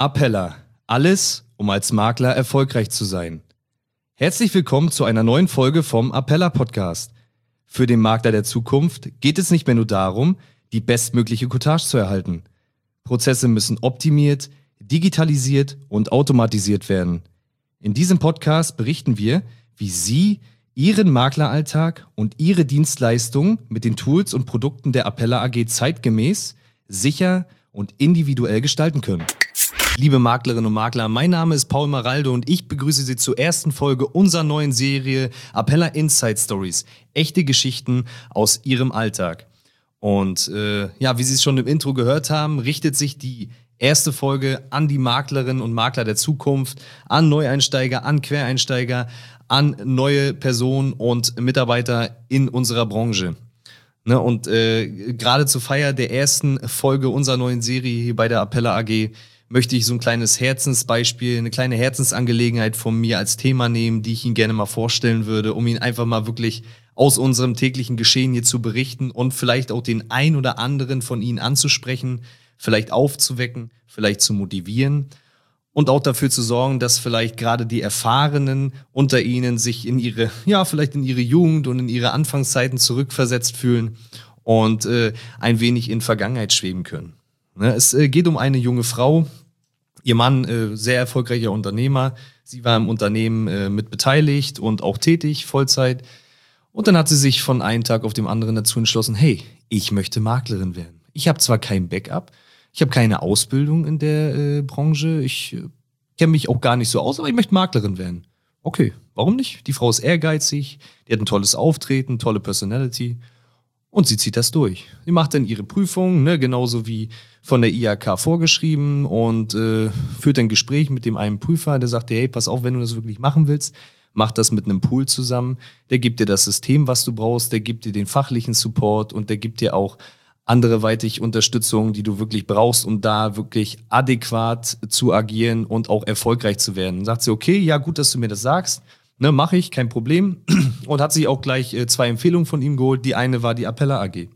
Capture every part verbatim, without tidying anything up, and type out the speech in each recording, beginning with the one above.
Appella. Alles, um als Makler erfolgreich zu sein. Herzlich willkommen zu einer neuen Folge vom Appella Podcast. Für den Makler der Zukunft geht es nicht mehr nur darum, die bestmögliche Cottage zu erhalten. Prozesse müssen optimiert, digitalisiert und automatisiert werden. In diesem Podcast berichten wir, wie Sie Ihren Makleralltag und Ihre Dienstleistungen mit den Tools und Produkten der Appella A G zeitgemäß, sicher und individuell gestalten können. Liebe Maklerinnen und Makler, mein Name ist Paul Maraldo und ich begrüße Sie zur ersten Folge unserer neuen Serie Appella Inside Stories. Echte Geschichten aus Ihrem Alltag. Und äh, ja, wie Sie es schon im Intro gehört haben, richtet sich die erste Folge an die Maklerinnen und Makler der Zukunft, an Neueinsteiger, an Quereinsteiger, an neue Personen und Mitarbeiter in unserer Branche. Ne, und äh, gerade zur Feier der ersten Folge unserer neuen Serie hier bei der Appella A G möchte ich so ein kleines Herzensbeispiel, eine kleine Herzensangelegenheit von mir als Thema nehmen, die ich Ihnen gerne mal vorstellen würde, um Ihnen einfach mal wirklich aus unserem täglichen Geschehen hier zu berichten und vielleicht auch den ein oder anderen von Ihnen anzusprechen, vielleicht aufzuwecken, vielleicht zu motivieren und auch dafür zu sorgen, dass vielleicht gerade die Erfahrenen unter Ihnen sich in ihre, ja, vielleicht in ihre Jugend und in ihre Anfangszeiten zurückversetzt fühlen und äh, ein wenig in Vergangenheit schweben können. Ne, es äh, geht um eine junge Frau. Ihr Mann, äh, sehr erfolgreicher Unternehmer. Sie war im Unternehmen äh, mit beteiligt und auch tätig, Vollzeit. Und dann hat sie sich von einem Tag auf den anderen dazu entschlossen, hey, ich möchte Maklerin werden. Ich habe zwar kein Backup, ich habe keine Ausbildung in der äh, Branche, ich äh, kenne mich auch gar nicht so aus, aber ich möchte Maklerin werden. Okay, warum nicht? Die Frau ist ehrgeizig, die hat ein tolles Auftreten, tolle Personality und sie zieht das durch. Sie macht dann ihre Prüfung, ne, genauso wie von der I H K vorgeschrieben und äh, führt ein Gespräch mit dem einen Prüfer, der sagt dir, hey, pass auf, wenn du das wirklich machen willst, mach das mit einem Pool zusammen, der gibt dir das System, was du brauchst, der gibt dir den fachlichen Support und der gibt dir auch anderweitig Unterstützung, die du wirklich brauchst, um da wirklich adäquat zu agieren und auch erfolgreich zu werden. Dann sagt sie, okay, ja gut, dass du mir das sagst, ne, mache ich, kein Problem. Und hat sich auch gleich äh, zwei Empfehlungen von ihm geholt. Die eine war die Appella A G.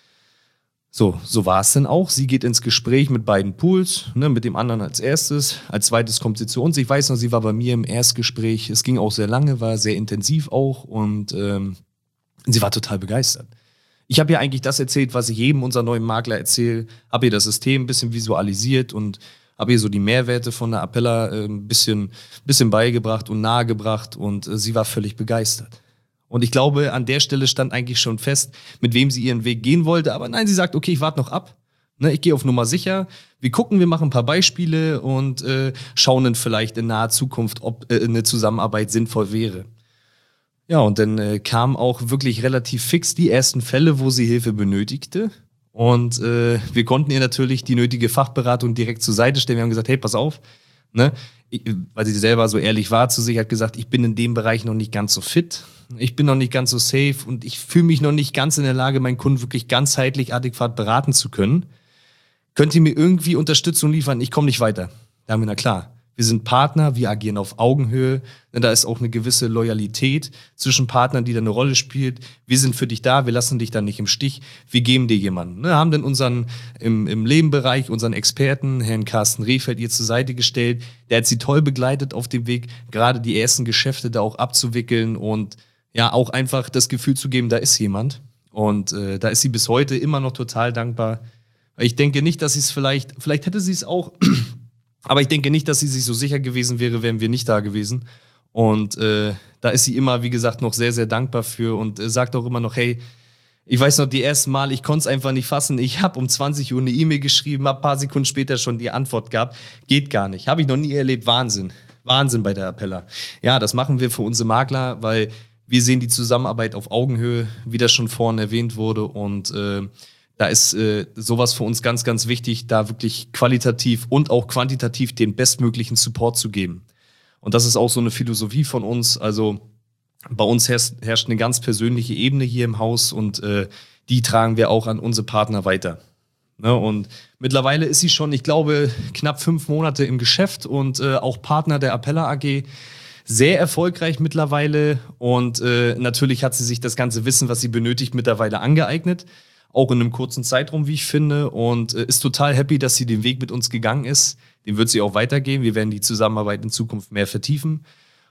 So, so war es dann auch. Sie geht ins Gespräch mit beiden Pools, ne, mit dem anderen als erstes. Als zweites kommt sie zu uns. Ich weiß noch, sie war bei mir im Erstgespräch. Es ging auch sehr lange, war sehr intensiv auch und ähm, sie war total begeistert. Ich habe ihr eigentlich das erzählt, was ich jedem unserer neuen Makler erzähle. Habe ihr das System ein bisschen visualisiert und habe ihr so die Mehrwerte von der Appella äh, ein bisschen, bisschen beigebracht und nahegebracht und äh, sie war völlig begeistert. Und ich glaube, an der Stelle stand eigentlich schon fest, mit wem sie ihren Weg gehen wollte. Aber nein, sie sagt, okay, ich warte noch ab. Ne, ich gehe auf Nummer sicher. Wir gucken, wir machen ein paar Beispiele und äh, schauen dann vielleicht in naher Zukunft, ob äh, eine Zusammenarbeit sinnvoll wäre. Ja, und dann äh, kamen auch wirklich relativ fix die ersten Fälle, wo sie Hilfe benötigte. Und äh, wir konnten ihr natürlich die nötige Fachberatung direkt zur Seite stellen. Wir haben gesagt, hey, pass auf, ne? Ich, weil sie selber so ehrlich war zu sich, hat gesagt, ich bin in dem Bereich noch nicht ganz so fit. Ich bin noch nicht ganz so safe und ich fühle mich noch nicht ganz in der Lage, meinen Kunden wirklich ganzheitlich adäquat beraten zu können. Könnt ihr mir irgendwie Unterstützung liefern? Ich komme nicht weiter. Da haben wir, na klar, wir sind Partner, wir agieren auf Augenhöhe. Da ist auch eine gewisse Loyalität zwischen Partnern, die da eine Rolle spielt. Wir sind für dich da, wir lassen dich da nicht im Stich. Wir geben dir jemanden. Wir haben dann unseren im, im Lebenbereich, unseren Experten, Herrn Carsten Rehfeld, ihr zur Seite gestellt. Der hat sie toll begleitet auf dem Weg, gerade die ersten Geschäfte da auch abzuwickeln und ja, auch einfach das Gefühl zu geben, da ist jemand. Und äh, da ist sie bis heute immer noch total dankbar. Ich denke nicht, dass sie es vielleicht, vielleicht hätte sie es auch, aber ich denke nicht, dass sie sich so sicher gewesen wäre, wären wir nicht da gewesen. Und äh, da ist sie immer, wie gesagt, noch sehr, sehr dankbar für und äh, sagt auch immer noch, hey, ich weiß noch, die ersten Mal, ich konnte es einfach nicht fassen. Ich habe um zwanzig Uhr eine E-Mail geschrieben, habe ein paar Sekunden später schon die Antwort gehabt. Geht gar nicht. Habe ich noch nie erlebt. Wahnsinn. Wahnsinn bei der Appella. Ja, das machen wir für unsere Makler, weil wir sehen die Zusammenarbeit auf Augenhöhe, wie das schon vorhin erwähnt wurde. Und äh, da ist äh, sowas für uns ganz, ganz wichtig, da wirklich qualitativ und auch quantitativ den bestmöglichen Support zu geben. Und das ist auch so eine Philosophie von uns. Also bei uns herrscht, herrscht eine ganz persönliche Ebene hier im Haus und äh, die tragen wir auch an unsere Partner weiter. Ne? Und mittlerweile ist sie schon, ich glaube, knapp fünf Monate im Geschäft und äh, auch Partner der Appella A G. Sehr erfolgreich mittlerweile und äh, natürlich hat sie sich das ganze Wissen, was sie benötigt, mittlerweile angeeignet. auch in einem kurzen Zeitraum, wie ich finde, und äh, ist total happy, dass sie den Weg mit uns gegangen ist. Den wird sie auch weitergehen. Wir werden die Zusammenarbeit in Zukunft mehr vertiefen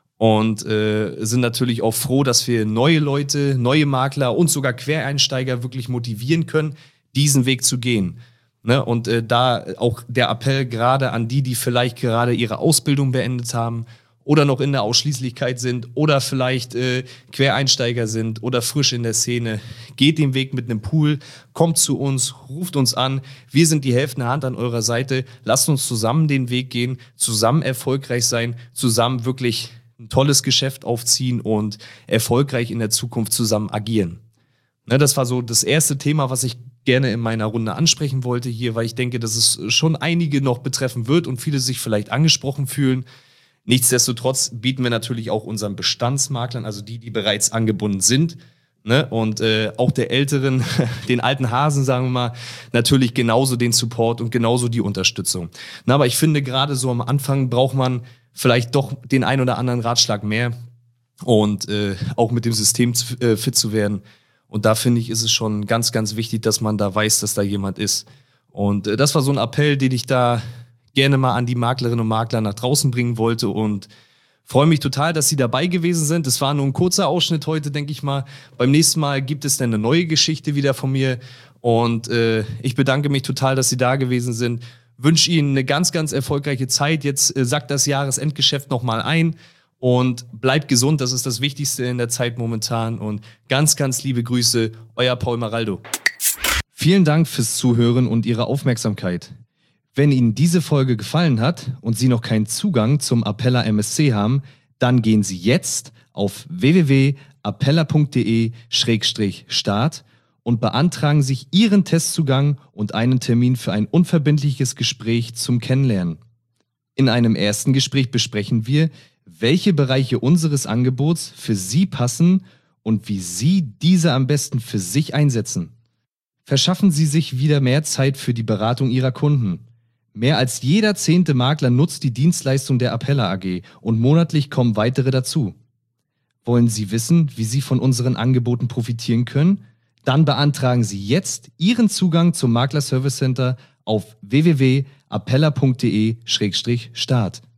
und äh, sind natürlich auch froh, dass wir neue Leute, neue Makler und sogar Quereinsteiger wirklich motivieren können, diesen Weg zu gehen. Ne? Und äh, da auch der Appell gerade an die, die vielleicht gerade ihre Ausbildung beendet haben oder noch in der Ausschließlichkeit sind oder vielleicht äh, Quereinsteiger sind oder frisch in der Szene. Geht den Weg mit einem Pool, kommt zu uns, ruft uns an. Wir sind die helfende Hand an eurer Seite. Lasst uns zusammen den Weg gehen, zusammen erfolgreich sein, zusammen wirklich ein tolles Geschäft aufziehen und erfolgreich in der Zukunft zusammen agieren. Ne, das war so das erste Thema, was ich gerne in meiner Runde ansprechen wollte hier, weil ich denke, dass es schon einige noch betreffen wird und viele sich vielleicht angesprochen fühlen. Nichtsdestotrotz bieten wir natürlich auch unseren Bestandsmaklern, also die, die bereits angebunden sind, ne, und äh, auch der Älteren, den alten Hasen, sagen wir mal, natürlich genauso den Support und genauso die Unterstützung. Na, aber ich finde, gerade so am Anfang braucht man vielleicht doch den ein oder anderen Ratschlag mehr und äh, auch mit dem System zu, äh, fit zu werden. Und da finde ich, ist es schon ganz, ganz wichtig, dass man da weiß, dass da jemand ist. Und äh, das war so ein Appell, den ich da gerne mal an die Maklerinnen und Makler nach draußen bringen wollte und freue mich total, dass Sie dabei gewesen sind. Es war nur ein kurzer Ausschnitt heute, denke ich mal. Beim nächsten Mal gibt es dann eine neue Geschichte wieder von mir und äh, ich bedanke mich total, dass Sie da gewesen sind. Wünsche Ihnen eine ganz, ganz erfolgreiche Zeit. Jetzt äh, sackt das Jahresendgeschäft nochmal ein und bleibt gesund. Das ist das Wichtigste in der Zeit momentan und ganz, ganz liebe Grüße, euer Paul Maraldo. Vielen Dank fürs Zuhören und Ihre Aufmerksamkeit. Wenn Ihnen diese Folge gefallen hat und Sie noch keinen Zugang zum Appella M S C haben, dann gehen Sie jetzt auf w w w punkt appella punkt d e Schrägstrich start und beantragen sich Ihren Testzugang und einen Termin für ein unverbindliches Gespräch zum Kennenlernen. In einem ersten Gespräch besprechen wir, welche Bereiche unseres Angebots für Sie passen und wie Sie diese am besten für sich einsetzen. Verschaffen Sie sich wieder mehr Zeit für die Beratung Ihrer Kunden. Mehr als jeder zehnte Makler nutzt die Dienstleistung der Appella A G und monatlich kommen weitere dazu. Wollen Sie wissen, wie Sie von unseren Angeboten profitieren können? Dann beantragen Sie jetzt Ihren Zugang zum Makler Service Center auf w w w punkt appella punkt d e Schrägstrich start.